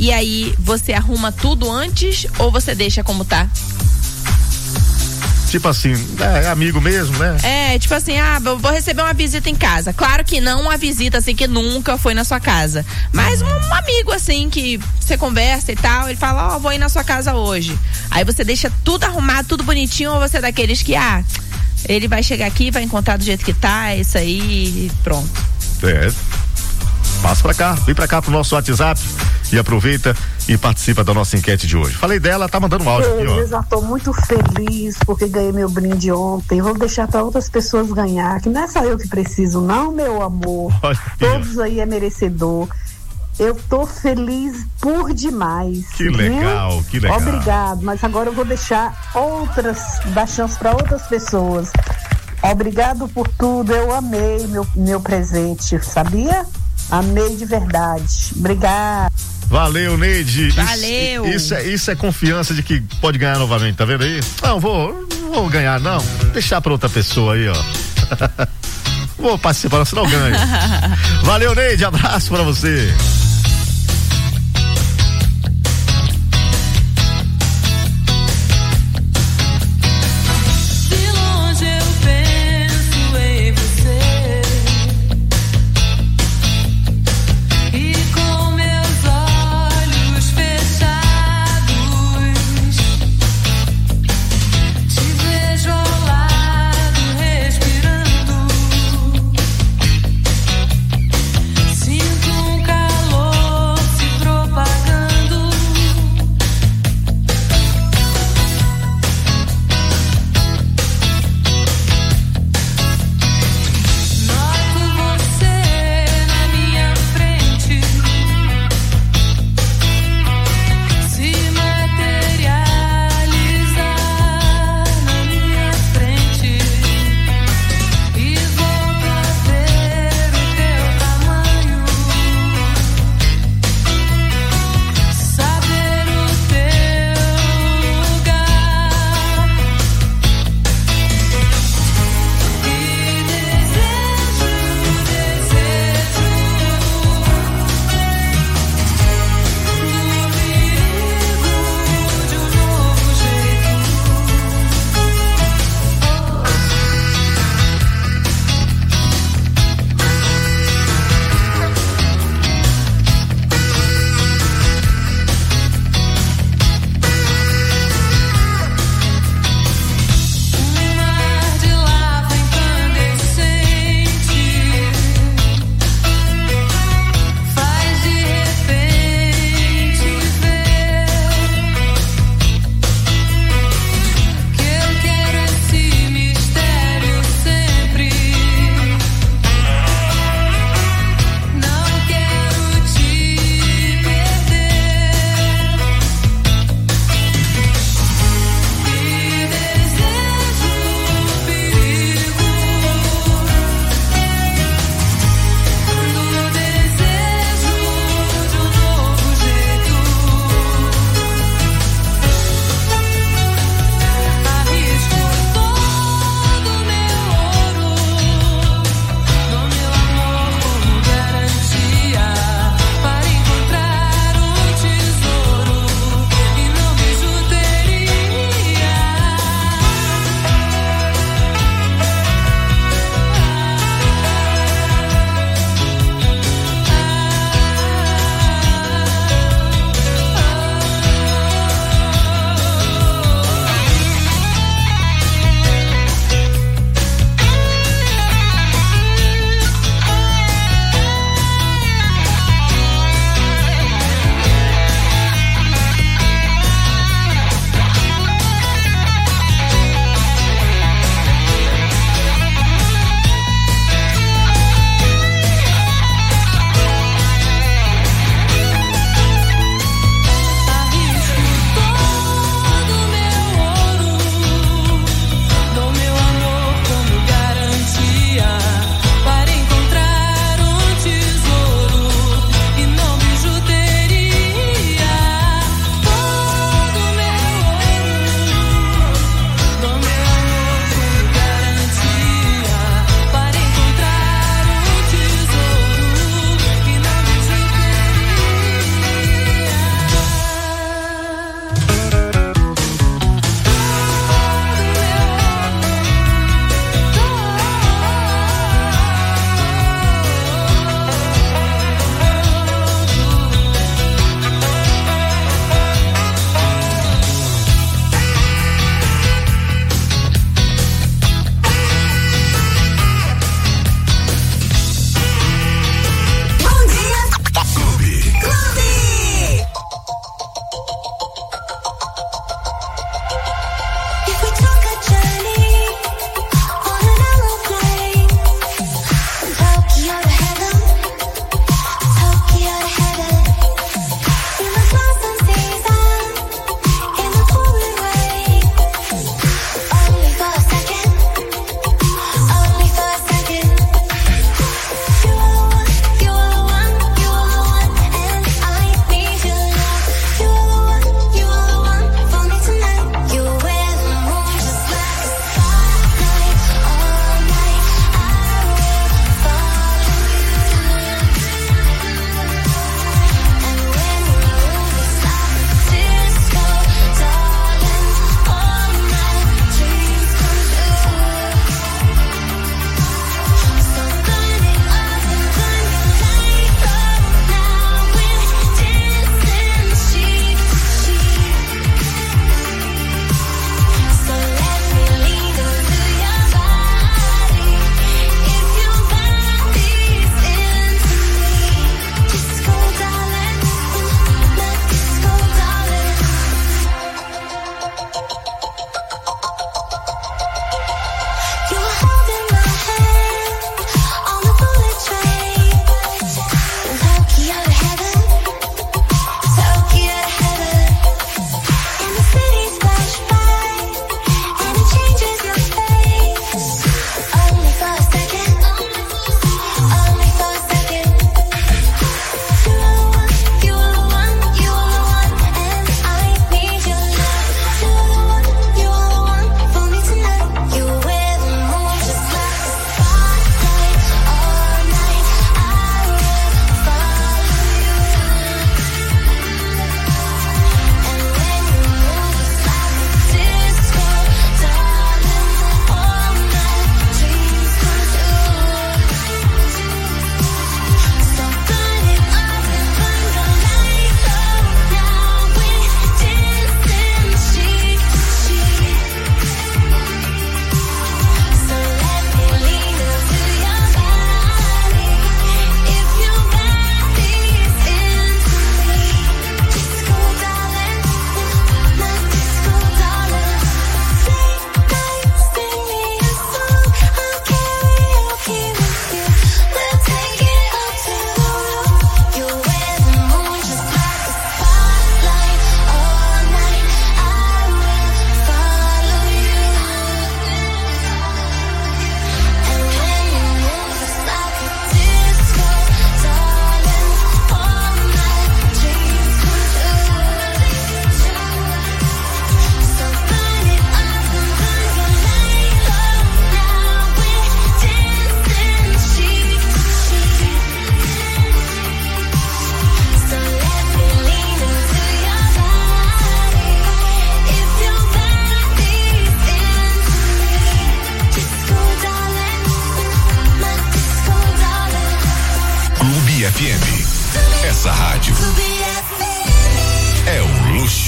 e aí você arruma tudo antes ou você deixa como tá? Tipo assim, é amigo mesmo, né? É, tipo assim, vou receber uma visita em casa. Claro que não uma visita assim que nunca foi na sua casa. Mas um amigo assim que você conversa e tal, ele fala, vou ir na sua casa hoje. Aí você deixa tudo arrumado, tudo bonitinho, ou você é daqueles que, ele vai chegar aqui, vai encontrar do jeito que tá, é isso aí e pronto. Passa pra cá, vem pra cá pro nosso WhatsApp e aproveita e participa da nossa enquete de hoje. Falei dela, tá mandando um áudio aqui, ó. Eu já tô muito feliz porque ganhei meu brinde ontem. Vou deixar pra outras pessoas ganhar, que não é só eu que preciso, não, meu amor. Olha, todos aí é merecedor. Eu tô feliz por demais. Que legal, que legal. Obrigado, mas agora eu vou dar chance pra outras pessoas. Obrigado por tudo, eu amei meu presente, sabia? Amei de verdade. Obrigada. Valeu, Neide. Valeu. Isso é confiança de que pode ganhar novamente, tá vendo aí? Não vou ganhar, não. Deixar pra outra pessoa aí, ó. Vou participar, senão eu ganho. Valeu, Neide. Abraço pra você. Sinto um calor.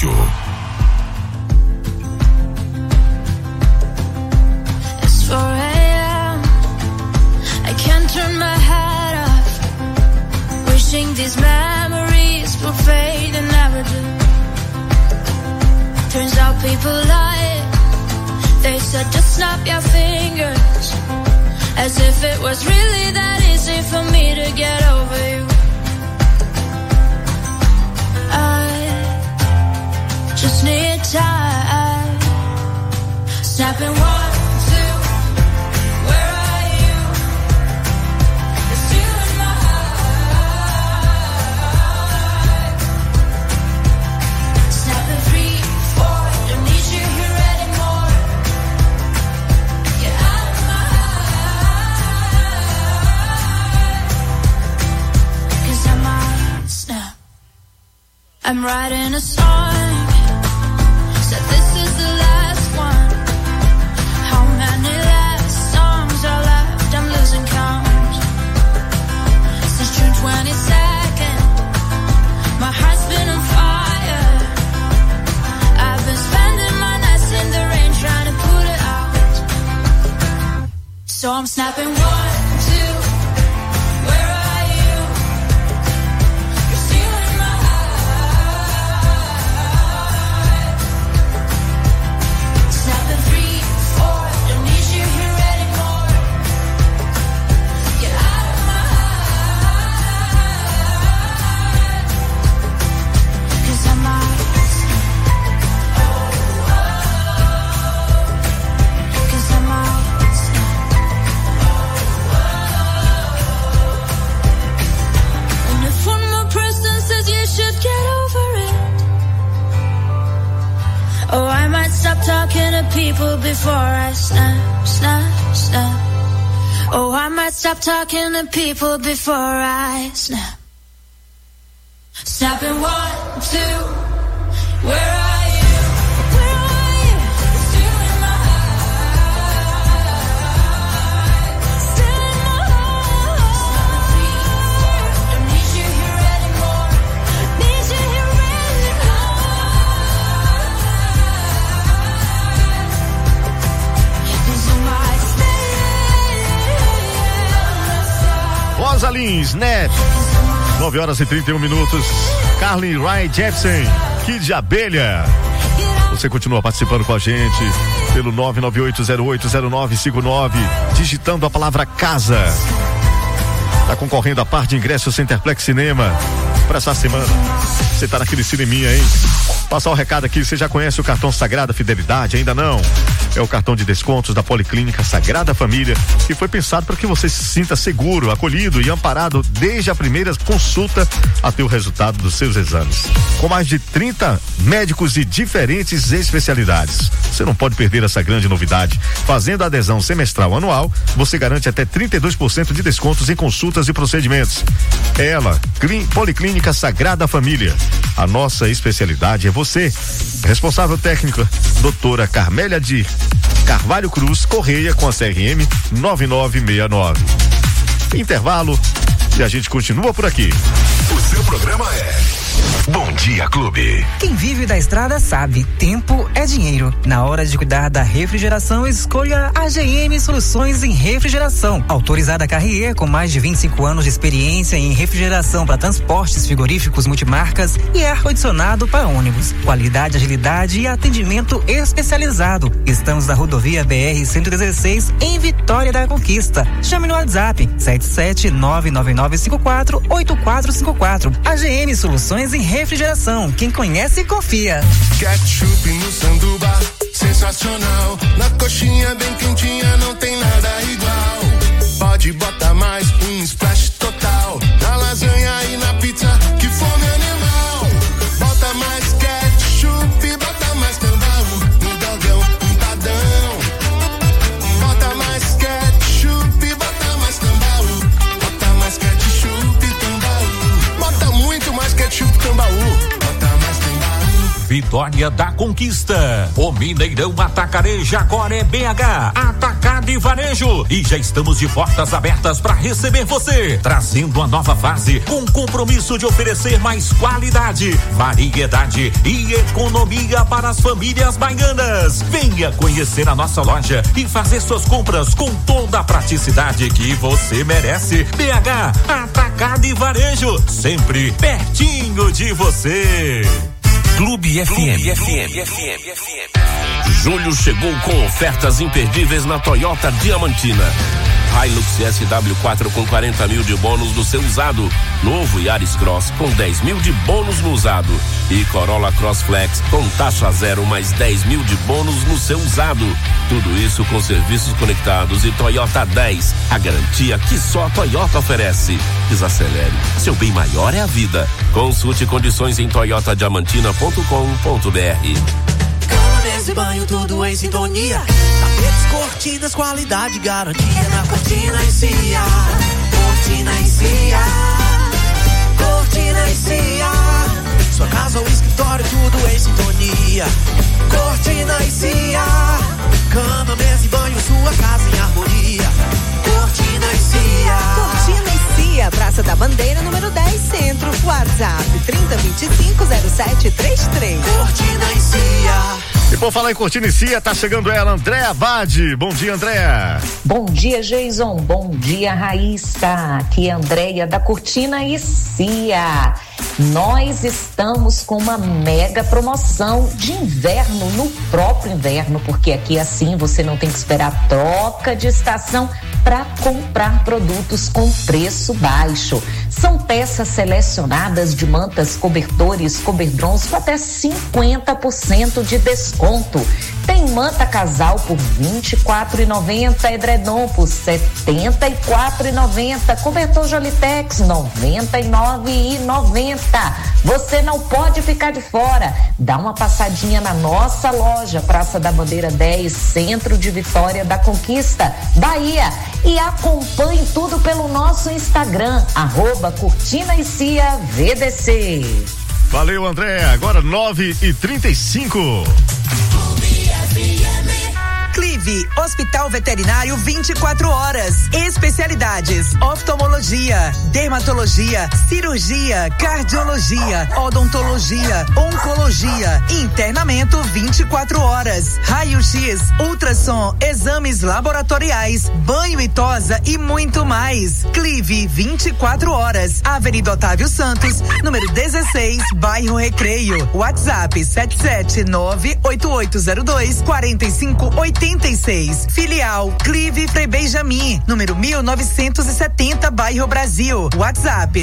Rádio. It's 4 a.m. I can't turn my head off. Wishing these memories will fade and never do. Turns out people lie. They said just snap your fingers, as if it was really that easy for me to get over you. I just need time. Snapping 1, 2, where are you? It's you in my heart. Snapping 3, 4, don't need you here anymore. Get out of my heart. 'Cause I might snap. I'm writing a song, said this is the last one. How many last songs are left? I'm losing count. Since June 22nd, my heart's been on fire. I've been spending my nights in the rain trying to put it out. So I'm snapping 1, 2, where are you? You're still in my heart. Snapping 3, 4, don't need you here anymore. Get out of my heart. 'Cause I might snap. 'Cause I might snap. And if one more person says you should get over it, oh, I might stop talking to people before I snap, snap, snap. Oh, I might stop talking to people before I snap. Snapping 1, 2, where are you? Where are you? Still in my heart. Still in my heart. Don't need you here anymore. Need you here anymore. 'Cause I might stay. Rosa Lins, Snap. 9h31. Carly Rae Jepsen, Kid de Abelha. Você continua participando com a gente pelo 998080959, digitando a palavra casa. Tá concorrendo a par de ingressos Centerplex Cinema para essa semana. Você tá naquele cineminha, hein? Passar o recado aqui, você já conhece o cartão Sagrada Fidelidade? Ainda não? É o cartão de descontos da Policlínica Sagrada Família, que foi pensado para que você se sinta seguro, acolhido e amparado desde a primeira consulta até o resultado dos seus exames. Com mais de 30 médicos de diferentes especialidades. Você não pode perder essa grande novidade. Fazendo a adesão semestral anual, você garante até 32% de descontos em consultas e procedimentos. Ela, Policlínica Sagrada Família. A nossa especialidade é você. Responsável técnica, doutora Carmélia de Carvalho Cruz Correia, com a CRM 9969. Intervalo e a gente continua por aqui. O seu programa é Bom Dia Clube. Quem vive da estrada sabe, tempo é dinheiro. Na hora de cuidar da refrigeração, escolha a GM Soluções em Refrigeração. Autorizada Carrier, com mais de 25 anos de experiência em refrigeração para transportes frigoríficos multimarcas e ar-condicionado para ônibus. Qualidade, agilidade e atendimento especializado. Estamos na rodovia BR-116 em Vitória da Conquista. Chame no WhatsApp 77999548454. A GM Soluções em Refrigeração. Quem conhece, confia. Ketchup no sanduba, sensacional. Na coxinha bem quentinha, não tem nada igual. Pode botar mais um splash total. Na lasanha e na pizza, que fome animal. Bota mais ketchup, bota mais tambaú. No dogão, empadão. Bota mais ketchup, bota mais tambaú. Bota mais ketchup, tambaú. Bota muito mais ketchup, tambaú. Bota mais tambaú. Vitória da Conquista. O Mineirão Atacarejo agora é BH, Atacado e Varejo. E já estamos de portas abertas para receber você, trazendo a nova fase com compromisso de oferecer mais qualidade, variedade e economia para as famílias baianas. Venha conhecer a nossa loja e fazer suas compras com toda a praticidade que você merece. BH, Atacado e Varejo, sempre pertinho de você. Clube FM. Julho chegou com ofertas imperdíveis na Toyota Diamantina. Hilux SW4 com 40 mil de bônus no seu usado. Novo Yaris Cross com 10 mil de bônus no usado. E Corolla Cross Flex com taxa zero mais 10 mil de bônus no seu usado. Tudo isso com serviços conectados e Toyota 10. A garantia que só a Toyota oferece. Desacelere. Seu bem maior é a vida. Consulte condições em toyotadiamantina.com.br. Mesa e banho, tudo em sintonia. Tapetes, cortinas, qualidade, garantia na Cortina e Cia. Cortina e Cia. Cortina e Cia. Sua casa ou escritório, tudo em sintonia. Cortina e Cia. Cama, mesa e banho, sua casa em harmonia. Cortina e Cia. Cortina e Cia, Praça da Bandeira, número 10, Centro. WhatsApp 3025-0733. Cortina e Cia. E por falar em Cortina e Cia, tá chegando ela, Andréa Abad. Bom dia, Andréa. Bom dia, Jason. Bom dia, Raíssa. Aqui é a Andréia da Cortina e Cia. Nós estamos com uma mega promoção de inverno, no próprio inverno, porque aqui assim você não tem que esperar troca de estação para comprar produtos com preço baixo. São peças selecionadas de mantas, cobertores, coberdrons com até 50% de desconto. Tem manta casal por R$24,90, edredom por R$74,90, cobertor Jolitex R$99,90. Você não pode ficar de fora. Dá uma passadinha na nossa loja, Praça da Bandeira 10, Centro de Vitória da Conquista, Bahia. E acompanhe tudo pelo nosso Instagram, @Cortina e Cia VDC. Valeu, André. Agora 9h35. Clive, Hospital Veterinário 24 horas. Especialidades: oftalmologia, dermatologia, cirurgia, cardiologia, odontologia, oncologia, internamento 24 horas, raio-x, ultrassom, exames laboratoriais, banho e tosa e muito mais. Clive 24 horas. Avenida Otávio Santos, número 16, Bairro Recreio. WhatsApp 77988024586. Filial Clive Frei Benjamin, número 1970, Bairro Brasil. WhatsApp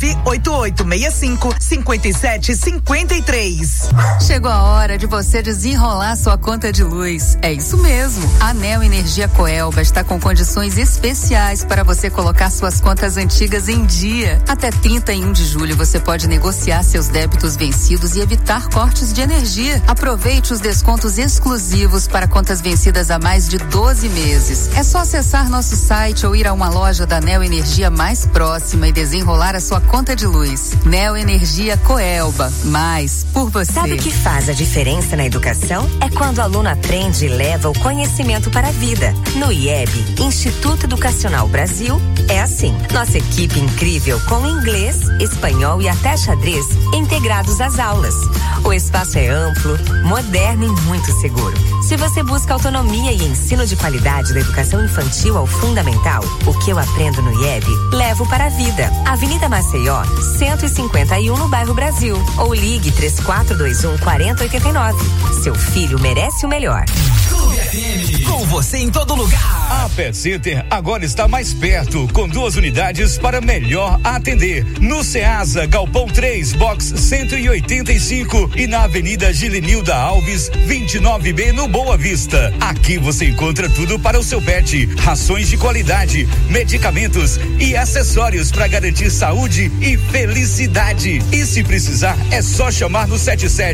988655753. Chegou a hora de você desenrolar sua conta de luz. É isso mesmo. A Neo Energia Coelba está com condições especiais para você colocar suas contas antigas em dia. Até 31 de julho você pode negociar seus débitos vencidos e evitar cortes de energia. Aproveite os descontos exclusivos para contas vencidas há mais de 12 meses. É só acessar nosso site ou ir a uma loja da Neo Energia mais próxima e desenrolar a sua conta de luz. Neo Energia Coelba, mais por você. Sabe o que faz a diferença na educação? É quando o aluno aprende e leva o conhecimento para a vida. No IEB, Instituto Educacional Brasil, é assim. Nossa equipe incrível com inglês, espanhol e até xadrez integrados às aulas. O espaço é amplo, moderno e muito seguro. Se você busca autonomia e ensino de qualidade da educação infantil ao fundamental, o que eu aprendo no IEB, levo para a vida. Avenida Maceió, 151 no bairro Brasil. Ou ligue 3421-4089. Seu filho merece o melhor. Com você em todo lugar. A Pet Center agora está mais perto, com 2 unidades para melhor atender. No Ceasa, Galpão 3, Box 185 e na Avenida Gilenilda Alves, 29B no Boa Vista. Aqui você encontra tudo para o seu pet: rações de qualidade, medicamentos e acessórios para garantir saúde e felicidade. E se precisar, é só chamar no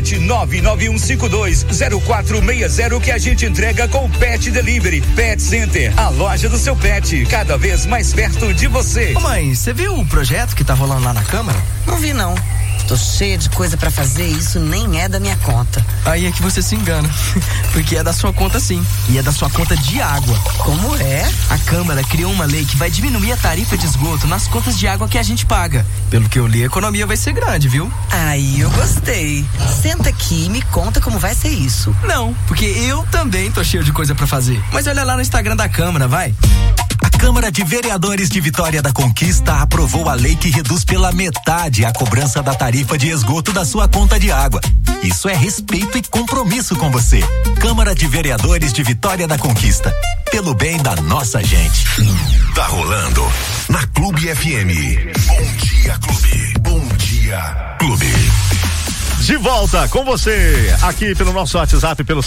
77991520460 que a gente entrega com Pet Delivery. Pet Center, a loja do seu pet, cada vez mais perto de você. Ô mãe, você viu o projeto que tá rolando lá na Câmara? Não vi não. tô cheia de coisa pra fazer e isso nem é da minha conta. Aí é que você se engana, porque é da sua conta sim, e é da sua conta de água. Como é? A Câmara criou uma lei que vai diminuir a tarifa de esgoto nas contas de água que a gente paga. Pelo que eu li, a economia vai ser grande, viu? Aí eu gostei. Senta aqui e me conta como vai ser isso. Não, porque eu também tô cheio de coisa pra fazer. Mas olha lá no Instagram da Câmara, vai. A Câmara de Vereadores de Vitória da Conquista aprovou a lei que reduz pela metade a cobrança da tarifa de esgoto da sua conta de água. Isso é respeito e compromisso com você. Câmara de Vereadores de Vitória da Conquista. Pelo bem da nossa gente. Tá rolando na Clube FM. Bom dia, Clube. Bom dia, Clube. De volta com você, aqui pelo nosso WhatsApp, pelo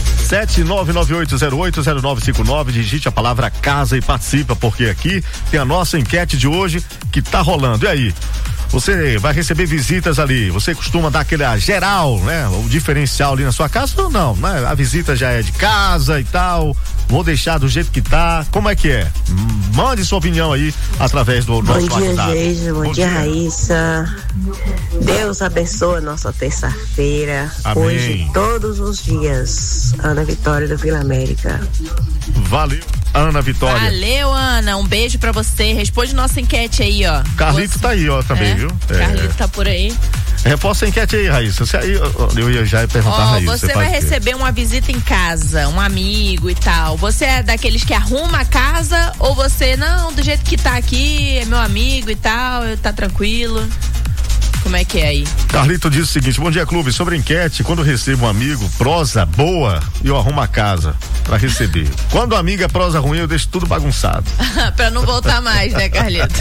77998080959, digite a palavra casa e participa, porque aqui tem a nossa enquete de hoje que tá rolando. E aí? Você vai receber visitas ali, você costuma dar aquele geral, né? O diferencial ali na sua casa ou não, né? A visita já é de casa e tal, vou deixar do jeito que tá, como é que é? Mande sua opinião aí através do nosso WhatsApp. Bom dia, Geiso, bom dia, Raíssa. Deus abençoe a nossa terça-feira. Amém. Hoje, todos os dias. Ana Vitória do Vila América. Valeu, Ana Vitória. Valeu, Ana. Um beijo pra você. Responde nossa enquete aí, ó. Carlito tá aí, ó, também, viu? Carlito tá por aí. Reforça a enquete aí, Raíssa. Eu ia já perguntar a Raíssa. Você vai receber uma visita em casa, um amigo e tal. Você é daqueles que arruma a casa ou você, não, do jeito que tá aqui, é meu amigo e tal, tá tranquilo? Como é que é aí? Carlito diz o seguinte: bom dia, Clube. Sobre a enquete, quando eu recebo um amigo, prosa boa, eu arrumo a casa pra receber. Quando o amigo é prosa ruim, eu deixo tudo bagunçado. Pra não voltar mais, né, Carlito?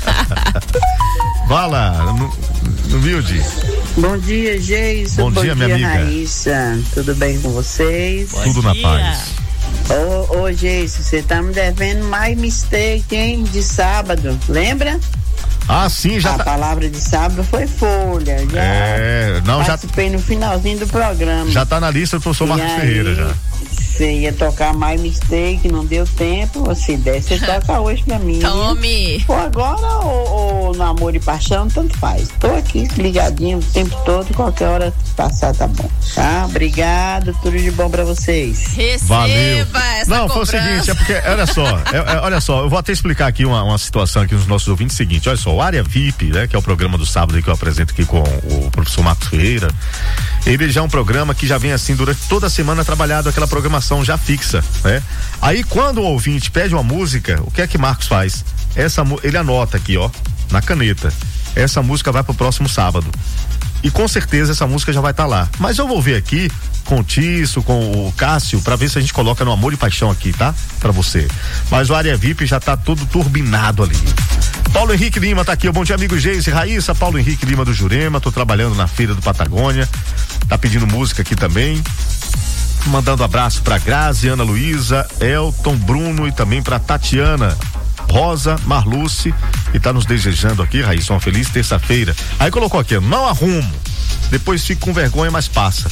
Vai lá, no humilde. Bom dia, Geiso. Bom dia, minha amiga. Raíssa. Tudo bem com vocês? Tudo na paz. Ô, Geiso, você tá me devendo mais mistake, hein? De sábado, lembra? Ah, sim, já A palavra de sábado foi folha. Já participei no finalzinho do programa. Já tá na lista do professor Marcos Ferreira, já. Você ia tocar mais mistake, não deu tempo. Se der, você toca hoje pra mim. Tome! Ou agora ou no amor e paixão, tanto faz. Tô aqui ligadinho o tempo todo, qualquer hora passar tá bom. Tá? Obrigado, tudo de bom pra vocês. Receba essa Não, cobrança. foi o seguinte, é porque, olha só, eu vou até explicar aqui uma situação aqui nos nossos ouvintes, seguinte, olha só, o Área VIP, né, que é o programa do sábado que eu apresento aqui com o professor Marcos Ferreira, ele já é um programa que já vem assim durante toda a semana trabalhado aquela programação já fixa, né? Aí quando o ouvinte pede uma música, o que é que Marcos faz? Ele anota aqui, ó, na caneta, essa música vai pro próximo sábado. E com certeza essa música já vai estar lá. Mas eu vou ver aqui com o Tício, com o Cássio, pra ver se a gente coloca no Amor e Paixão aqui, tá? Pra você. Mas o Área VIP já tá todo turbinado ali. Paulo Henrique Lima tá aqui, bom dia, amigo Geise, Raíssa, Paulo Henrique Lima do Jurema, tô trabalhando na Feira do Patagônia, tá pedindo música aqui também, mandando abraço pra Grazi, Ana Luísa, Elton, Bruno e também pra Tatiana, Rosa, Marluce, e tá nos desejando aqui, Raíssa, uma feliz terça-feira. Aí colocou aqui, não arrumo, depois fico com vergonha, mas passa.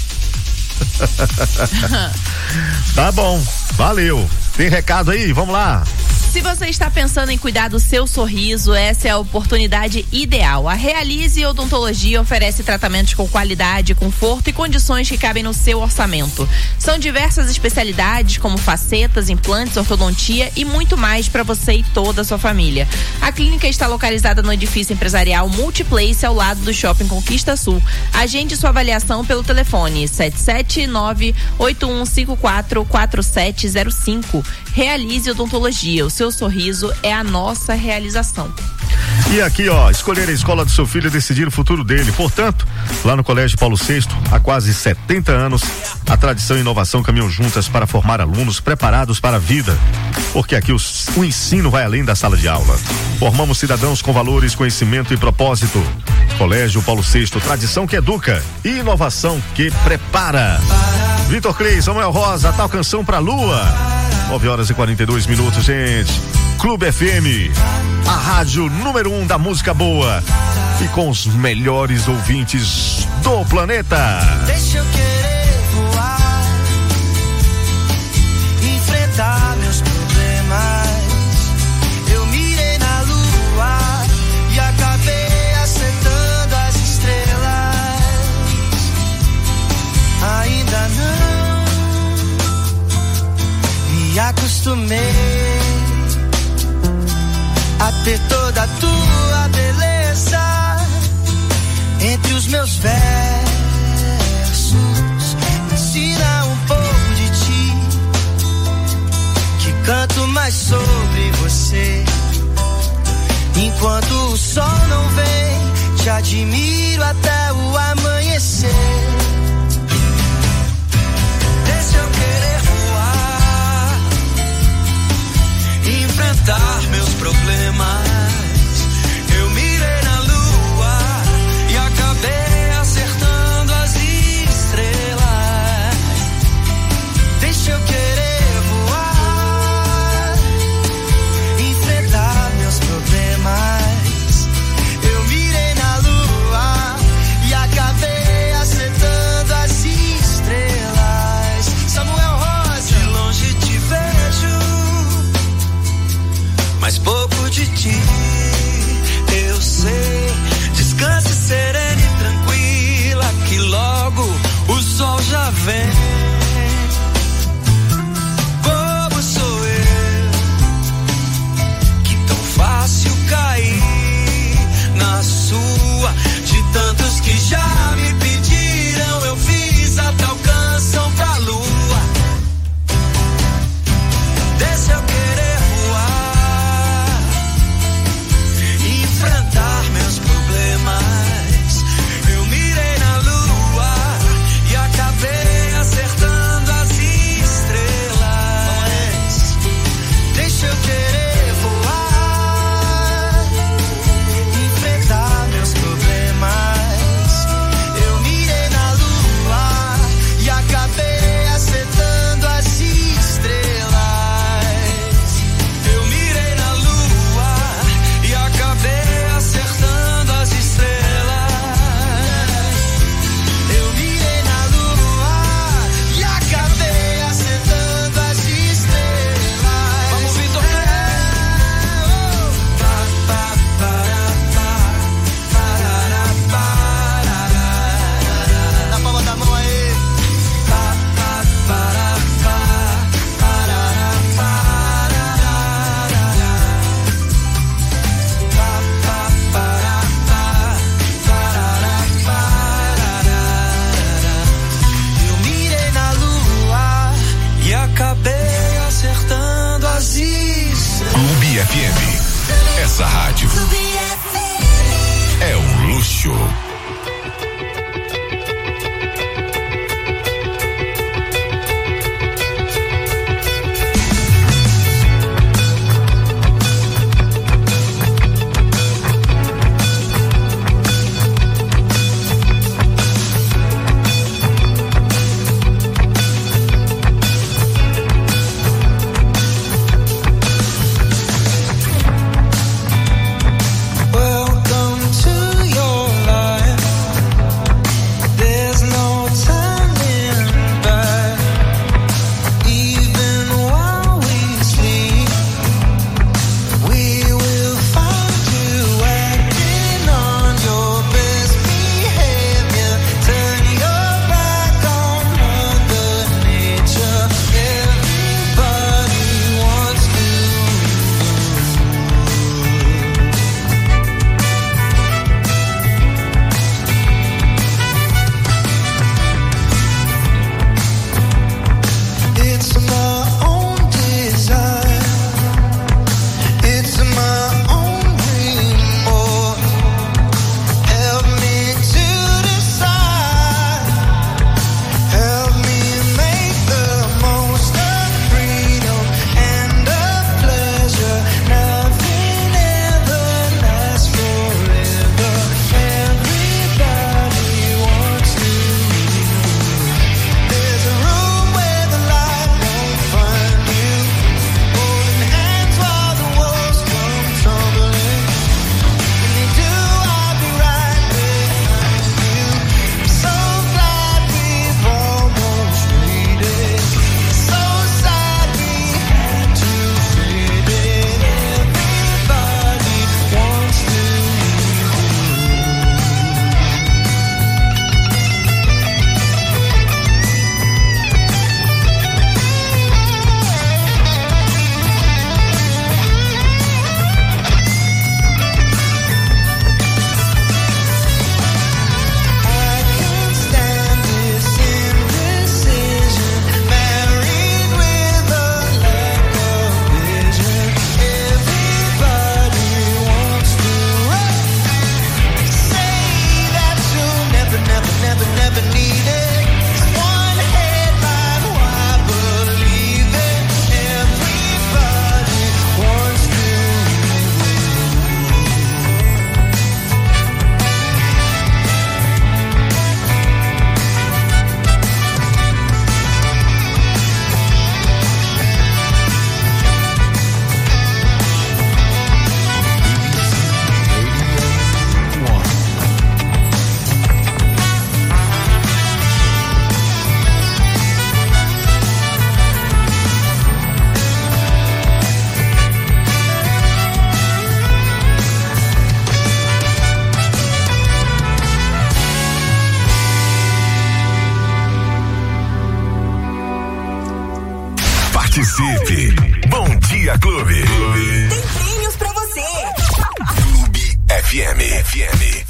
Tá bom, valeu. Tem recado aí? Vamos lá. Se você está pensando em cuidar do seu sorriso, essa é a oportunidade ideal. A Realize Odontologia oferece tratamentos com qualidade, conforto e condições que cabem no seu orçamento. São diversas especialidades como facetas, implantes, ortodontia e muito mais para você e toda a sua família. A clínica está localizada no edifício empresarial Multiplace, ao lado do Shopping Conquista Sul. Agende sua avaliação pelo telefone 779-8154-4705. Realize Odontologia. O seu sorriso é a nossa realização. E aqui, ó, escolher a escola do seu filho e decidir o futuro dele. Portanto, lá no Colégio Paulo VI, há quase 70 anos, a tradição e inovação caminham juntas para formar alunos preparados para a vida. Porque aqui o ensino vai além da sala de aula. Formamos cidadãos com valores, conhecimento e propósito. Colégio Paulo VI, tradição que educa e inovação que prepara. Vitor Clay, Samuel Rosa, tal canção pra lua. 9h42, gente. Clube FM, a rádio número 1 da música boa e com os melhores ouvintes do planeta. Deixa eu querer voar, enfrentar meus problemas. Eu mirei na lua e acabei acertando as estrelas. acostumei a ter toda a tua beleza entre os meus versos. Ensina um pouco de ti, que canto mais sobre você. Enquanto o sol não vem, te admiro até o amanhecer. Deixa eu querer voar, enfrentar meus problemas. Eu mirei na lua e acabei acertando as estrelas. Deixa eu querer voar, enfrentar meus problemas. Eu mirei na lua e acabei acertando as estrelas. Samuel Rosa, de longe te vejo, mas pouco de ti eu sei. Descanse serena e tranquila, que logo o sol já vem. Bobo sou eu, que tão fácil cair na sua. De tantos que já me pediram, eu fiz até o canção pra lua. Deixa eu querer voar, enfrentar meus problemas. Eu mirei na lua e acabei acertando as estrelas. Deixa eu querer voar, enfrentar meus problemas. Eu mirei na lua e acabei acertando as estrelas. Eu mirei na lua e acabei acertando as estrelas. Eu mirei na lua e acabei acertando as estrelas. Vamos, Vitor. Na palma da mão aí. Eu mirei na lua e acabei acertando as estrelas. Clube FM. Essa rádio é um luxo. Welcome to your life. Participe. Bom Dia Clube. Tem prêmios pra você. Clube FM.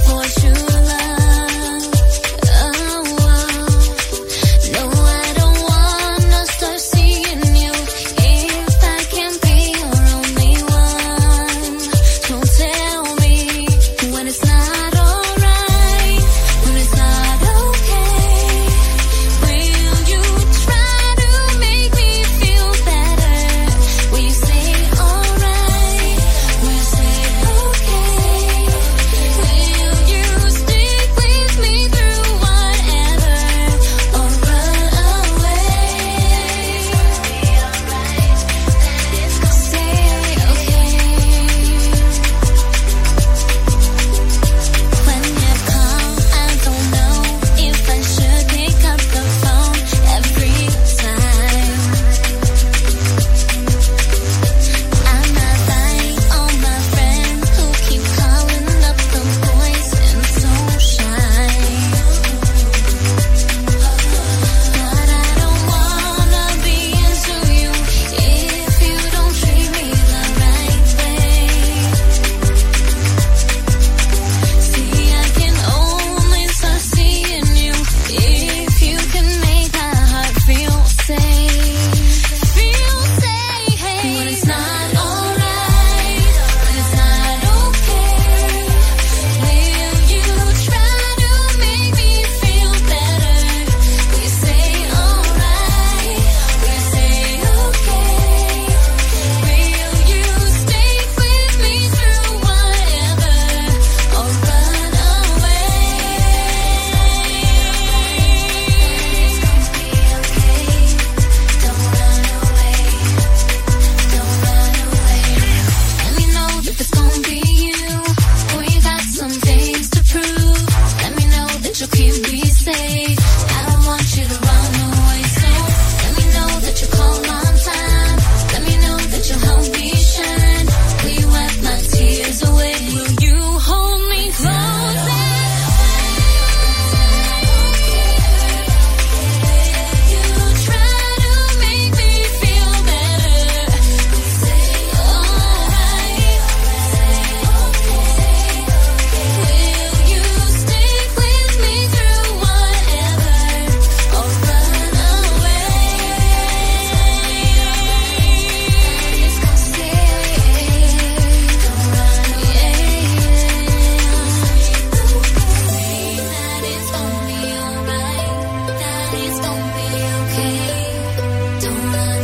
No, I don't want It's gonna be okay. Don't run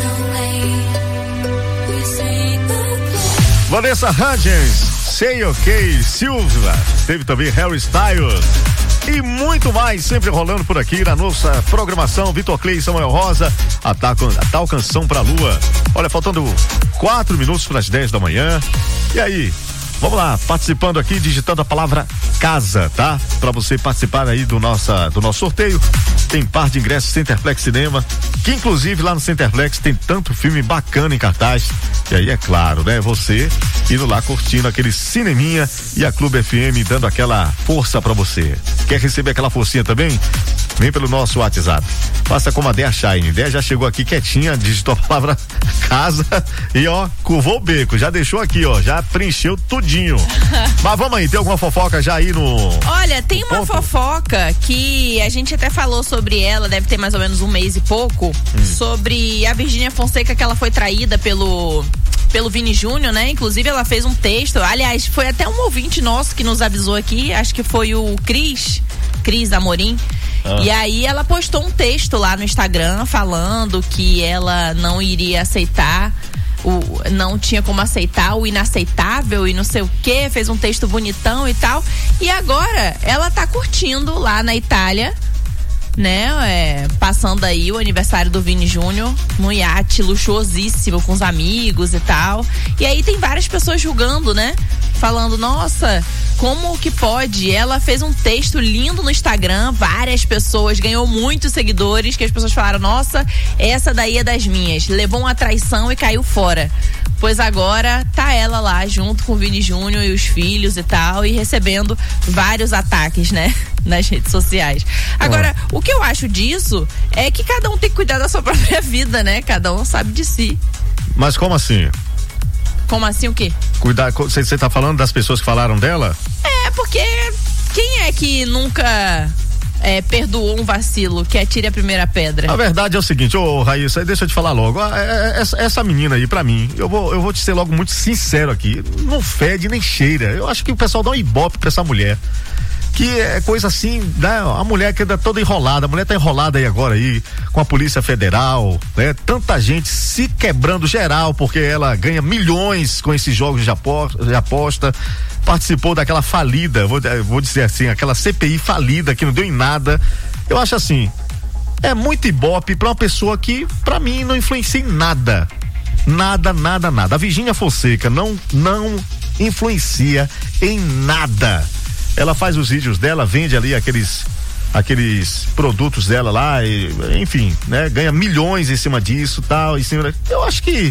away. We say goodbye. Vanessa Hudgens, Say OK, Silva, teve também Harry Styles e muito mais, sempre rolando por aqui na nossa programação. Vitor Clay e Samuel Rosa, a tal canção pra lua. Olha, faltando 4 minutos para as 10 da manhã. E aí, vamos lá, participando aqui, digitando a palavra casa, tá? Pra você participar aí do nosso sorteio. Tem par de ingressos Centerplex Cinema, que inclusive lá no Centerplex tem tanto filme bacana em cartaz. E aí é claro, né? Você indo lá curtindo aquele cineminha e a Clube FM dando aquela força pra você. Quer receber aquela forcinha também? Vem pelo nosso WhatsApp. Faça como a Dea Shine. Dea já chegou aqui quietinha, digitou a palavra casa e ó, curvou o beco, já deixou aqui, ó, já preencheu tudinho. Mas vamos aí, tem alguma fofoca já aí no... Olha, tem uma fofoca que a gente até falou sobre ela, deve ter mais ou menos um mês e pouco, sobre a Virgínia Fonseca, que ela foi traída pelo Vini Júnior, né? Inclusive ela fez um texto, aliás, foi até um ouvinte nosso que nos avisou aqui, acho que foi o Cris Amorim. E aí ela postou um texto lá no Instagram falando que ela não iria aceitar, não tinha como aceitar o inaceitável e não sei o que, fez um texto bonitão e tal. E agora ela tá curtindo lá na Itália, né? Passando aí o aniversário do Vini Júnior num iate luxuosíssimo com os amigos e tal. E aí tem várias pessoas julgando, né? Falando, nossa, como que pode? Ela fez um texto lindo no Instagram, várias pessoas, ganhou muitos seguidores, que as pessoas falaram, nossa, essa daí é das minhas. Levou uma traição e caiu fora. Pois agora tá ela lá junto com o Vini Júnior e os filhos e tal, e recebendo vários ataques, né? Nas redes sociais. Agora, o que eu acho disso é que cada um tem que cuidar da sua própria vida, né? Cada um sabe de si. Mas como assim? Como assim o quê? Cuidar, você tá falando das pessoas que falaram dela? É, porque quem é que nunca perdoou um vacilo, que atire a primeira pedra? A verdade é o seguinte, Raíssa, deixa eu te falar logo, essa menina aí, pra mim, eu vou te ser logo muito sincero aqui, não fede nem cheira. Eu acho que o pessoal dá um ibope pra essa mulher, que é coisa assim, né? A mulher que anda toda enrolada, a mulher tá enrolada aí agora aí com a Polícia Federal, né? Tanta gente se quebrando geral porque ela ganha milhões com esses jogos de aposta, participou daquela falida, vou dizer assim, aquela CPI falida que não deu em nada. Eu acho assim, é muito ibope pra uma pessoa que pra mim não influencia em nada. Nada. A Virgínia Fonseca não influencia em nada. Ela faz os vídeos dela, vende ali aqueles produtos dela lá, enfim, né? Ganha milhões em cima disso, tal, eu acho que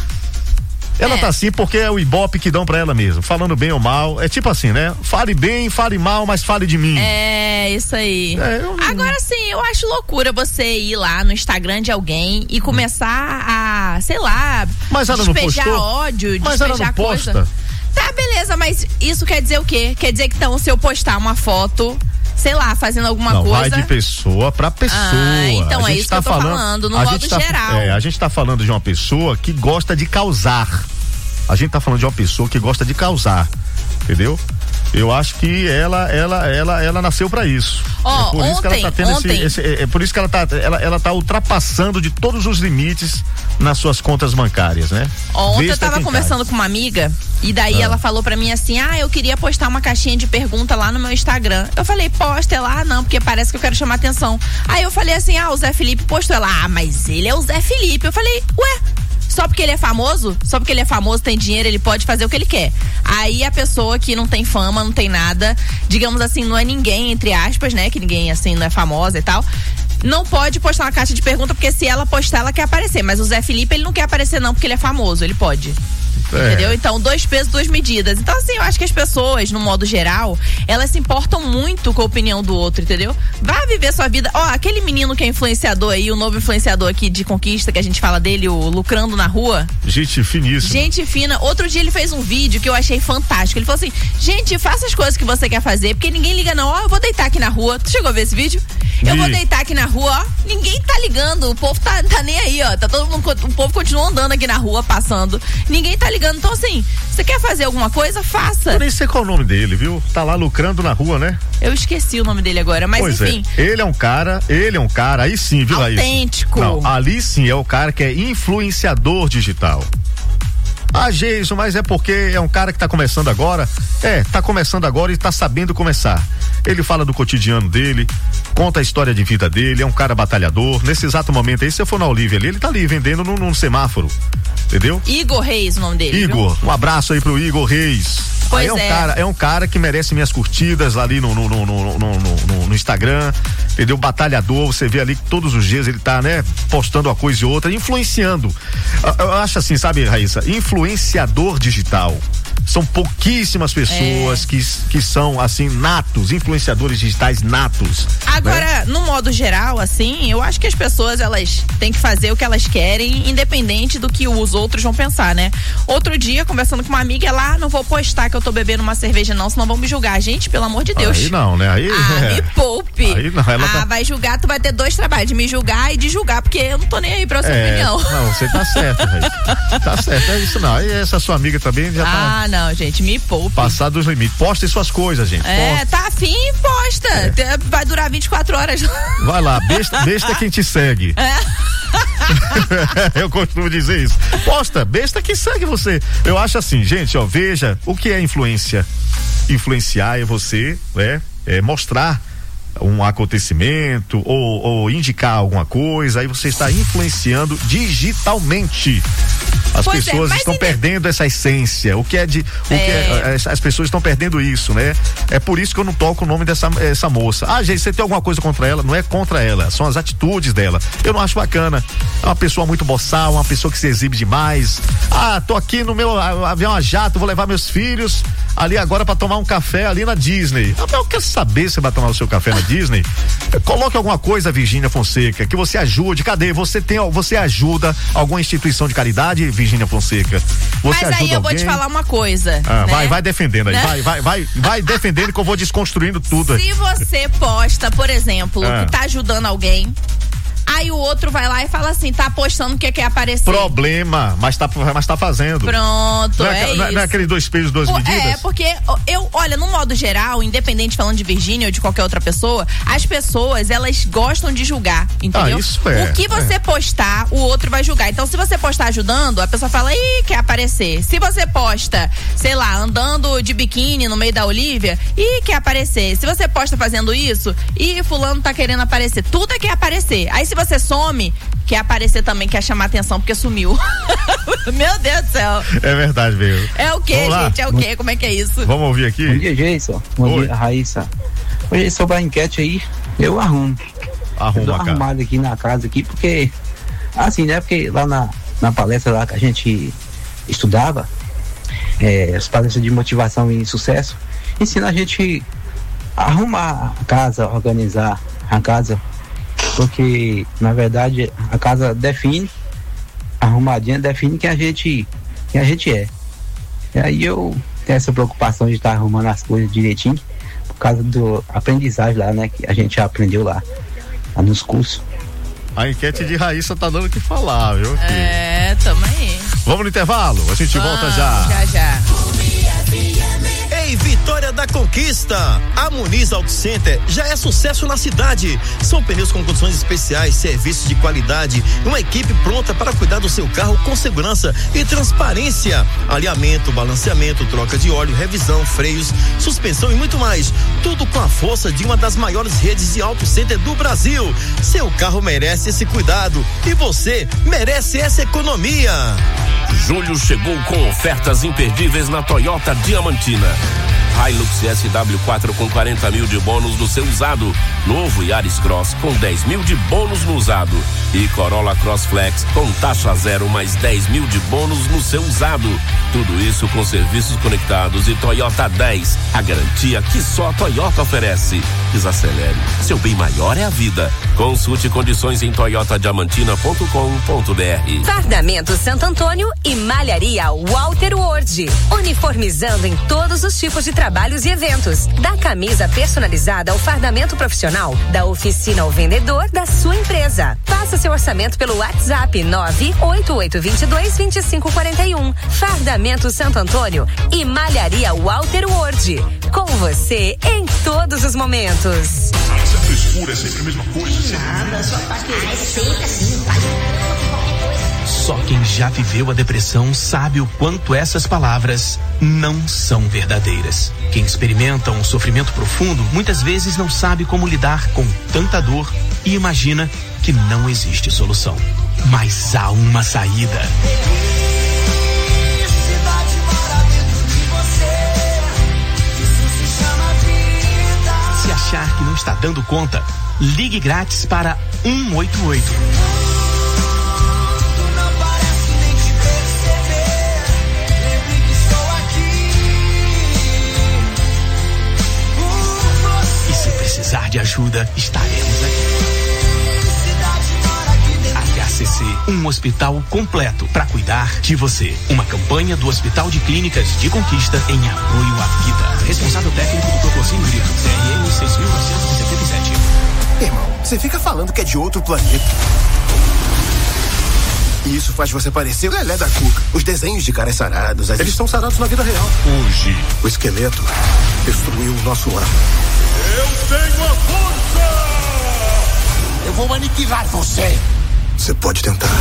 ela tá assim porque é o ibope que dão pra ela mesmo, falando bem ou mal, é tipo assim, né? Fale bem, fale mal, mas fale de mim. É, isso aí. Agora sim, eu acho loucura você ir lá no Instagram de alguém e começar a, sei lá, mas ela despejar não postou? Ódio, mas despejar ela não coisa. Posta. Tá, beleza, mas isso quer dizer o quê? Quer dizer que então, se eu postar uma foto, sei lá, fazendo alguma coisa... Vai de pessoa pra pessoa. Então é isso que eu tô falando, no modo geral. A gente tá falando de uma pessoa que gosta de causar. A gente tá falando de uma pessoa que gosta de causar, entendeu? Eu acho que ela nasceu pra isso. É por isso que ela tá tendo é por isso que ela tá ultrapassando de todos os limites nas suas contas bancárias, né? Ontem eu tava conversando com uma amiga e daí ela falou pra mim assim, eu queria postar uma caixinha de pergunta lá no meu Instagram. Eu falei, posta. Ela, não, porque parece que eu quero chamar atenção. Aí eu falei assim, o Zé Felipe postou. Ela, mas ele é o Zé Felipe. Eu falei, ué, só porque ele é famoso? Só porque ele é famoso, tem dinheiro, ele pode fazer o que ele quer. Aí a pessoa que não tem fama, não tem nada, digamos assim, não é ninguém, entre aspas, né? Que ninguém, assim, não é famosa e tal, não pode postar uma caixa de pergunta, porque se ela postar, ela quer aparecer. Mas o Zé Felipe, ele não quer aparecer não, porque ele é famoso, ele pode. Entendeu? Então, 2 pesos, 2 medidas. Então, assim, eu acho que as pessoas, no modo geral, elas se importam muito com a opinião do outro, entendeu? Vá viver sua vida. Aquele menino que é influenciador aí, o novo influenciador aqui de Conquista, que a gente fala dele, o Lucrando na Rua. Gente finíssima. Gente fina. Outro dia ele fez um vídeo que eu achei fantástico. Ele falou assim, gente, faça as coisas que você quer fazer, porque ninguém liga não. Eu vou deitar aqui na rua. Tu chegou a ver esse vídeo? Eu vou deitar aqui na rua, ninguém tá ligando, o povo tá nem aí, tá todo mundo, o povo continua andando aqui na rua, passando, ninguém tá ligando. ligando. Então, assim, você quer fazer alguma coisa, faça. Eu nem sei qual é o nome dele, viu? Tá lá lucrando na rua, né? Eu esqueci o nome dele agora, mas pois enfim. Ele é um cara, aí sim, viu, Raíssa? Autêntico. Não, ali sim é o cara que é influenciador digital. Geison, mas é porque é um cara que tá começando agora. Tá começando agora e tá sabendo começar. Ele fala do cotidiano dele, conta a história de vida dele, é um cara batalhador. Nesse exato momento aí, se você for na Olívia ali, ele tá ali vendendo num semáforo. Entendeu? Igor Reis, o nome dele. Igor, um abraço aí pro Igor Reis. Pois é um cara que merece minhas curtidas ali no Instagram, entendeu? Batalhador, você vê ali que todos os dias ele tá, né, postando uma coisa e outra, influenciando. Eu acho assim, sabe, Raíssa? Influenciador digital. São pouquíssimas pessoas que são, assim, natos, influenciadores digitais natos. Agora, né? No modo geral, assim, eu acho que as pessoas, elas têm que fazer o que elas querem, independente do que os outros vão pensar, né? Outro dia, conversando com uma amiga, ela, não vou postar que eu tô bebendo uma cerveja não, senão vão me julgar. Gente, pelo amor de Deus. Aí não, né? Aí, me poupe. Aí não, vai julgar, tu vai ter 2 trabalhos, de me julgar e de julgar, porque eu não tô nem aí pra sua opinião. Não, você tá certo, Raíssa. Tá certo, é isso não. Aí essa sua amiga também já tá... não, gente, me poupe. Passar dos limites. Poste suas coisas, gente. Tá afim, posta. Vai durar 24 horas. Vai lá, besta quem te segue. Eu costumo dizer isso. Posta, besta quem segue você. Eu acho assim, gente, veja o que é influência. Influenciar é você, mostrar um acontecimento ou indicar alguma coisa, aí você está influenciando digitalmente. As pessoas estão perdendo essa essência. As pessoas estão perdendo isso, né? É por isso que eu não toco o nome dessa moça. Gente, você tem alguma coisa contra ela? Não é contra ela, são as atitudes dela. Eu não acho bacana. É uma pessoa muito boçal, uma pessoa que se exibe demais. Tô aqui no meu avião a jato, vou levar meus filhos ali agora para tomar um café ali na Disney. Eu quero saber se você vai tomar o seu café na Disney. Coloque alguma coisa, Virgínia Fonseca, que você ajude. Cadê? Você ajuda alguma instituição de caridade, Virgínia Fonseca? Você Mas aí eu vou te falar uma coisa. Né? Vai defendendo aí. Né? Vai defendendo que eu vou desconstruindo tudo. Se você posta, por exemplo, que tá ajudando alguém, aí o outro vai lá e fala assim, tá apostando que quer aparecer. Problema, mas tá fazendo. Pronto, isso. Não é aquele 2 pesos, 2 medidas? Porque olha, no modo geral, independente falando de Virgínia ou de qualquer outra pessoa, as pessoas, elas gostam de julgar, entendeu? Isso o que você postar, o outro vai julgar. Então, se você postar ajudando, a pessoa fala, quer aparecer. Se você posta, sei lá, andando de biquíni no meio da Olívia, quer aparecer. Se você posta fazendo isso, fulano tá querendo aparecer. Tudo quer aparecer. Aí, se você some, quer aparecer também, quer chamar atenção porque sumiu. Meu Deus do céu. É verdade mesmo. É o quê, gente? É o quê? Como é que é isso? Vamos ouvir aqui? Bom dia, Geison. Bom dia, Raíssa. Hoje, sobre a enquete aí, eu arrumo. Eu dou uma arrumada aqui na casa aqui, porque assim, né? Porque lá na palestra lá que a gente estudava, as palestras de motivação e sucesso, ensina a gente a arrumar a casa, organizar a casa, porque na verdade a casa define, arrumadinha define quem a gente é. E aí eu tenho essa preocupação de estar arrumando as coisas direitinho, por causa do aprendizagem lá, né, que a gente aprendeu lá nos cursos. A enquete de Raíssa tá dando o que falar, viu? Tamo aí. Vamos no intervalo? A gente volta já. Já. Ei, Vitória da Conquista! A Muniz Auto Center já é sucesso na cidade. São pneus com condições especiais, serviços de qualidade, uma equipe pronta para cuidar do seu carro com segurança e transparência. Alinhamento, balanceamento, troca de óleo, revisão, freios, suspensão e muito mais. Tudo com a força de uma das maiores redes de auto center do Brasil. Seu carro merece esse cuidado e você merece essa economia. Julho chegou com ofertas imperdíveis na Toyota Diamantina. Hilux SW4 com 40 mil de bônus no seu usado. Novo Yaris Cross com 10 mil de bônus no usado. E Corolla Cross Flex com taxa zero mais 10 mil de bônus no seu usado. Tudo isso com serviços conectados e Toyota 10. A garantia que só a Toyota oferece. Desacelere. Seu bem maior é a vida. Consulte condições em toyotadiamantina.com.br. Fardamento Santo Antônio e Malharia Walter Ward. Uniformizando em todos os tipos de trabalho trabalhos e eventos. Da camisa personalizada ao fardamento profissional, da oficina ao vendedor da sua empresa. Faça seu orçamento pelo WhatsApp 988222541. Fardamento Santo Antônio e Malharia Walter Word. Com você em todos os momentos. Essa frescura é sempre a mesma coisa. Nada, só tá querendo. É sempre assim, pai. Só quem já viveu a depressão sabe o quanto essas palavras não são verdadeiras. Quem experimenta um sofrimento profundo muitas vezes não sabe como lidar com tanta dor e imagina que não existe solução. Mas há uma saída. Se achar que não está dando conta, ligue grátis para 188. Se precisar de ajuda, estaremos aqui. HCC, um hospital completo para cuidar de você. Uma campanha do Hospital de Clínicas de Conquista em apoio à vida. Responsável técnico do Proporcinho Grito, CRM 6.977. Irmão, você fica falando que é de outro planeta. E isso faz você parecer o Lelé da Cuca. Os desenhos de caras sarados, eles estão sarados na vida real. Hoje, o esqueleto destruiu o nosso lar. Eu tenho a força! Eu vou aniquilar você. Você pode tentar.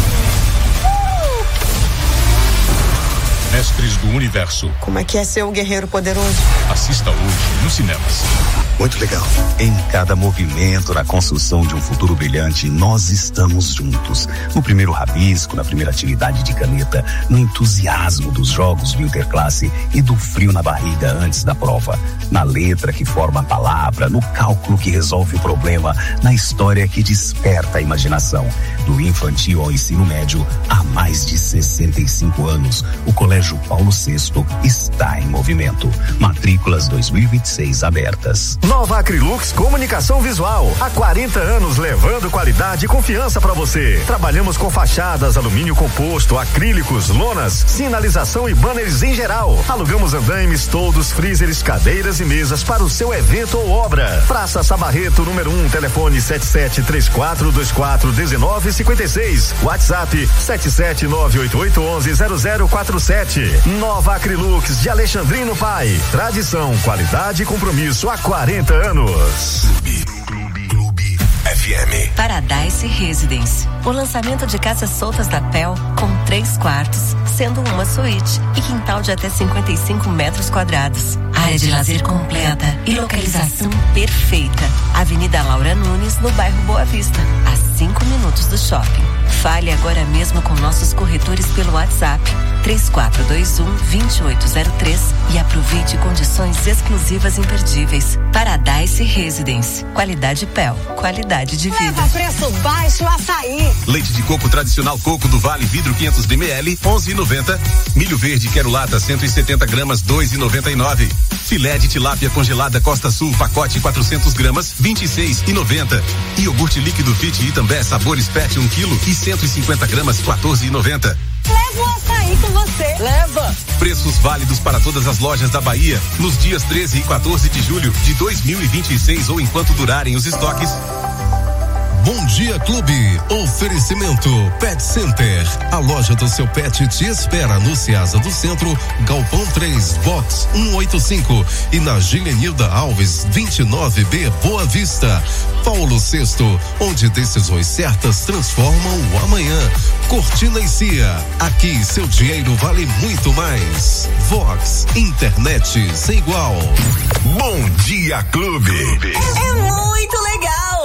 Mestres do Universo. Como é que é ser um guerreiro poderoso? Assista hoje nos cinemas. Muito legal. Em cada movimento na construção de um futuro brilhante, nós estamos juntos. No primeiro rabisco, na primeira atividade de caneta, no entusiasmo dos jogos do interclasse e do frio na barriga antes da prova. Na letra que forma a palavra, no cálculo que resolve o problema, na história que desperta a imaginação. Do infantil ao ensino médio, há mais de 65 anos, o Colégio Paulo VI está em movimento. Matrículas 2026 abertas. Nova Acrylux Comunicação Visual. Há 40 anos levando qualidade e confiança para você. Trabalhamos com fachadas, alumínio composto, acrílicos, lonas, sinalização e banners em geral. Alugamos andaimes, toldos, freezers, cadeiras e mesas para o seu evento ou obra. Praça Sabarreto, número 1, telefone 7734241956. WhatsApp 77988110047. Nova Acrylux de Alexandrino Pai. Tradição, qualidade e compromisso há 40 anos. Clube FM. Paradise Residence. O lançamento de casas soltas da PEL com 3 quartos, sendo uma suíte e quintal de até 55 metros quadrados. Área de lazer completa e localização perfeita. Avenida Laura Nunes, no bairro Boa Vista, a 5 minutos do shopping. Fale agora mesmo com nossos corretores pelo WhatsApp 3421-2803 e aproveite condições exclusivas imperdíveis. Paradise Residence. Qualidade PEL. Qualidade de vida. Leva preço baixo açaí. Leite de coco tradicional Coco do Vale, vidro 500 ml, 11,90. Milho verde quero lata 170 gramas, 2,99. Filé de tilápia congelada Costa Sul, pacote 400 gramas, 26,90. Iogurte líquido Fit Itambé, sabores Pet 1 kg e 150 gramas, 14,90. Leva o açaí com você. Leva. Preços válidos para todas as lojas da Bahia nos dias 13 e 14 de julho de 2026 ou enquanto durarem os estoques. Bom Dia Clube, oferecimento Pet Center, a loja do seu pet te espera no Ceasa do Centro, Galpão 3, Box 185 e na Gilenilda Alves 29B, Boa Vista. Paulo VI, onde decisões certas transformam o amanhã. Cortina e Cia, aqui seu dinheiro vale muito mais. Vox, internet sem igual. Bom Dia Clube. É muito legal.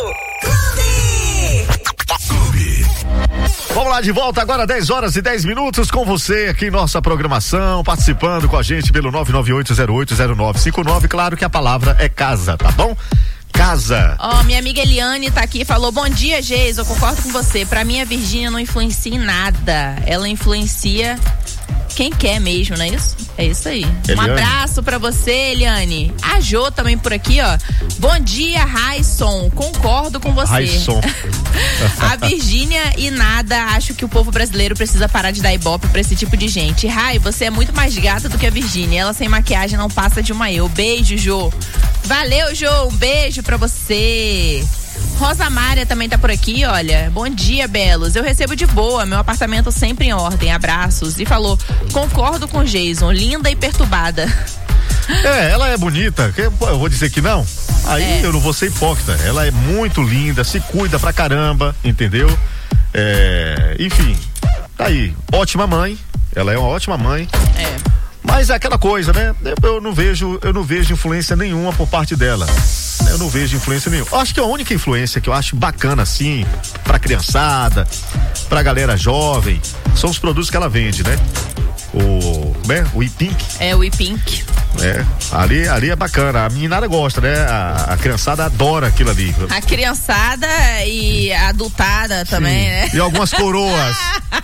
Vamos lá, de volta agora 10h10 com você aqui em nossa programação, participando com a gente pelo 998080959. Claro que a palavra é casa, tá bom? Casa. Minha amiga Eliane tá aqui e falou: bom dia, Geis, eu concordo com você. Pra mim a Virgínia não influencia em nada. Ela influencia quem quer mesmo, não é isso? É isso aí. Eliane. Um abraço pra você, Eliane. A Jô também por aqui, ó. Bom dia, Raisson. Concordo com você. Raisson. A Virgínia e nada, acho que o povo brasileiro precisa parar de dar ibope pra esse tipo de gente. Rai, você é muito mais gata do que a Virgínia. Ela sem maquiagem não passa de uma eu. Beijo, Jô. Valeu, Jô. Um beijo pra você. Rosa Mária também tá por aqui, olha. Bom dia, belos. Eu recebo de boa, meu apartamento sempre em ordem. Abraços. E falou: concordo com Jason, linda e perturbada. Ela é bonita, eu vou dizer que não. Aí eu não vou ser hipócrita. Ela é muito linda, se cuida pra caramba, entendeu? Enfim, tá aí. Ótima mãe. Ela é uma ótima mãe. Mas é aquela coisa, né? Eu não vejo influência nenhuma por parte dela. Eu não vejo influência nenhuma. Eu acho que a única influência que eu acho bacana, assim, pra criançada, pra galera jovem, são os produtos que ela vende, né? O E-Pink. O E-Pink. Ali é bacana. A meninada gosta, né? A criançada adora aquilo ali. A criançada e a adultada também, né? E algumas coroas.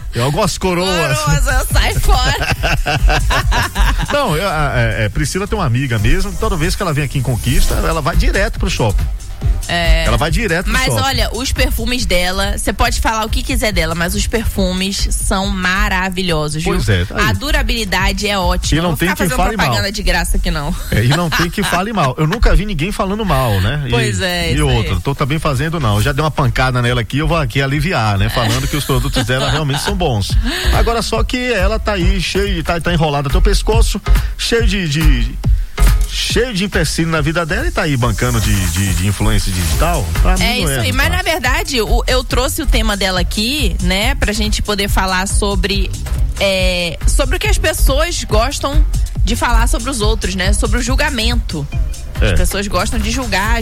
Sai fora. Não, Priscila tem uma amiga mesmo, toda vez que ela vem aqui em Conquista, ela vai direto pro shopping. Ela vai direto pro shopping. Mas olha, os perfumes dela, você pode falar o que quiser dela, mas os perfumes são maravilhosos, viu? Pois é, tá aí. A durabilidade é ótima. E não tem quem fale mal. Propaganda de graça aqui não. E não tem que fale mal. Eu nunca vi ninguém falando mal, né? Pois é. E outra, tô também fazendo não. Eu já dei uma pancada nela aqui, eu vou aqui aliviar, né? Falando que os produtos dela realmente são bons. Agora só que ela tá aí cheio, tá enrolada até o pescoço, cheio de empecilho na vida dela e tá aí bancando de influência digital. Pra mim isso aí, mas na verdade eu trouxe o tema dela aqui, né, pra gente poder falar sobre o que as pessoas gostam de falar sobre os outros, né, sobre o julgamento. As pessoas gostam de julgar,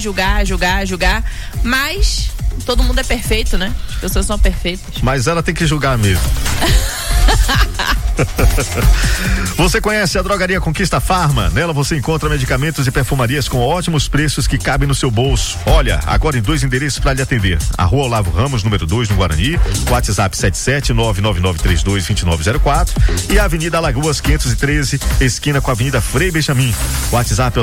mas todo mundo é perfeito, né? As pessoas são perfeitas. Mas ela tem que julgar mesmo. Você conhece a Drogaria Conquista Farma? Nela você encontra medicamentos e perfumarias com ótimos preços que cabem no seu bolso. Olha, agora em 2 endereços para lhe atender: a Rua Olavo Ramos, número 2, no Guarani, WhatsApp 77999322904, e a Avenida Alagoas 513, esquina com a Avenida Frei Benjamin. WhatsApp é o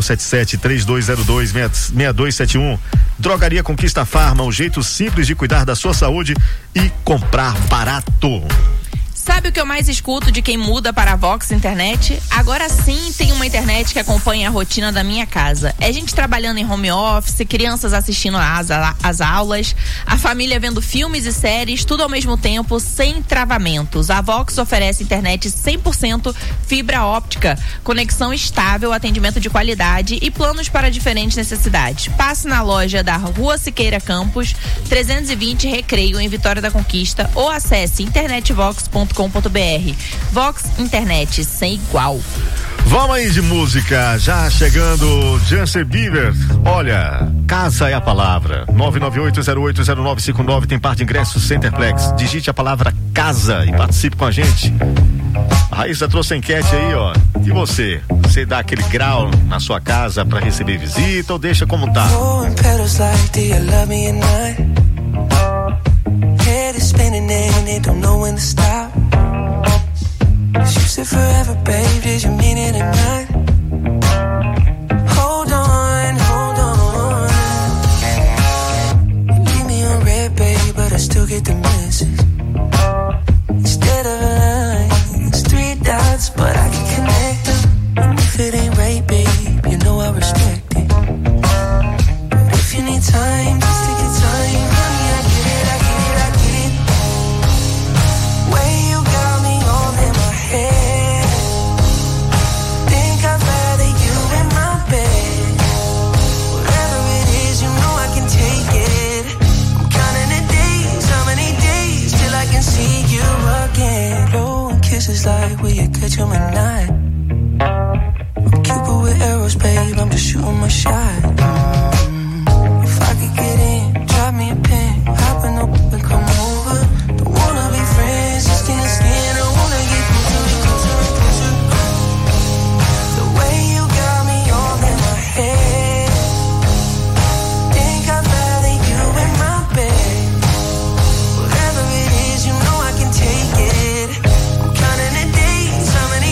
7732026271. Drogaria Conquista Farma, um jeito simples de cuidar da sua saúde e comprar barato. Sabe o que eu mais escuto de quem muda para a Vox Internet? Agora sim tem uma internet que acompanha a rotina da minha casa. É gente trabalhando em home office, crianças assistindo às aulas, a família vendo filmes e séries, tudo ao mesmo tempo, sem travamentos. A Vox oferece internet 100% fibra óptica, conexão estável, atendimento de qualidade e planos para diferentes necessidades. Passe na loja da Rua Siqueira Campos, 320 Recreio, em Vitória da Conquista, ou acesse internetvox.com.br. Vox Internet, sem igual. Vamos aí de música, já chegando Justin Bieber. Olha, casa é a palavra. 998080959 tem par de ingressos Centerplex. Digite a palavra casa e participe com a gente. A Raíssa trouxe a enquete aí, ó. E você? Você dá aquele grau na sua casa pra receber visita ou deixa como tá? Head is spinning and they don't know when to stop. You said forever, babe, did you mean it or not? Hold on, hold on. You leave me on red, babe, but I still get the message. Instead of a line, it's 3 dots, but I can connect them. And if it ain't right, babe, you know I respect it. But if you need time, just take your time. Kisses like will you catch 'em at night? I'm Cupid with arrows, babe, I'm just shooting my shot. If I could get in, drop me a pin, hop in the and come over. Don't wanna be friends, just skin to skin, I wanna get closer. The way you got me all in my head, think I'd rather you in my bed. Whatever it is, you know I can take it. Counting the days, how many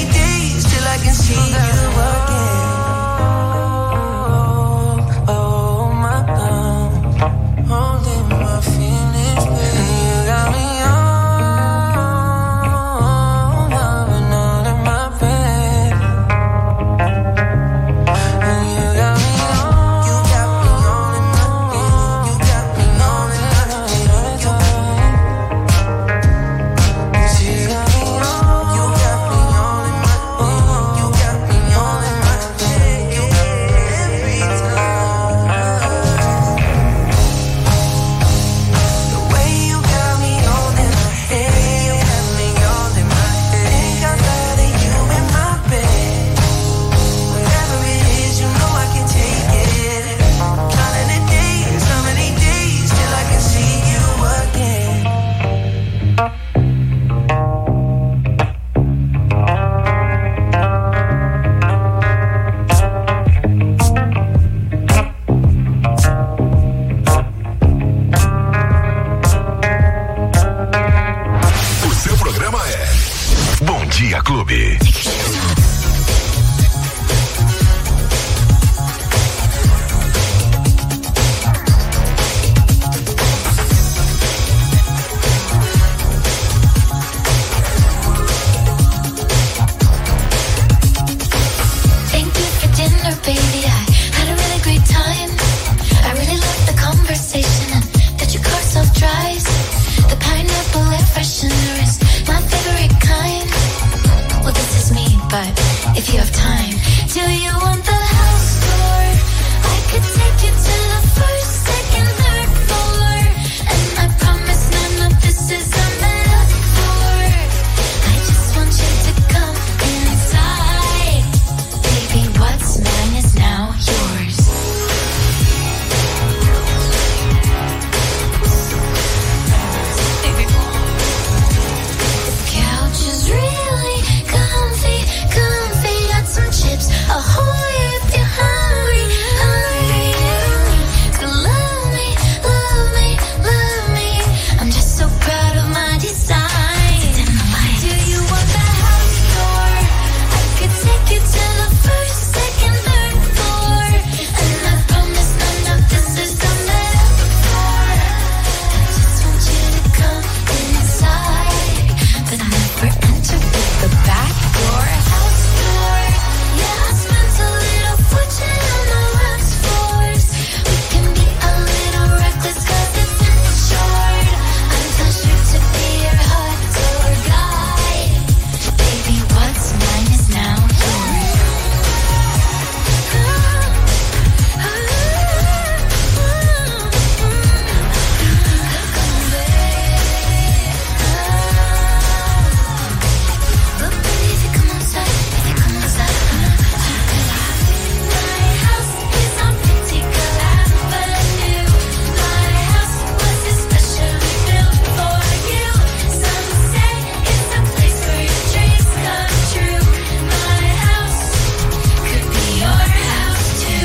The pineapple air freshener is my favorite kind. Well, this is me, but if you have time, do you want the house tour? I could take you to the first, second, third floor, and I promise none of this is a metaphor. I just want you to come inside, baby. What's mine is now yours. The couch is really comfy. Got some chips, ahoy if you're hungry, So love me, love me. I'm just so proud of my design. Do you want the house tour? I could take you to the first, second, third floor, and I promise none of this is a metaphor. I just want you to come inside, but never enter with the back door. House tour. Yeah, I spent a little fortune on the wax floors. We can be a little reckless 'cause it's short. I'm pleasure to be your hot tour guide. Baby, what's mine is now yours. But baby, if you come inside, my house is on Pentacle Avenue. My house was especially built for you. Some say it's a place where your dreams come true. My house could be your house too.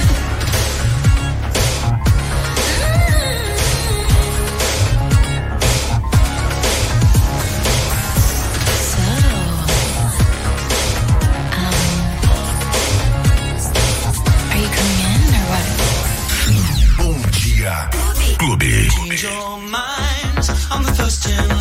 Are you coming in or what? Bom Dia Clube. Change your minds. I'm the first in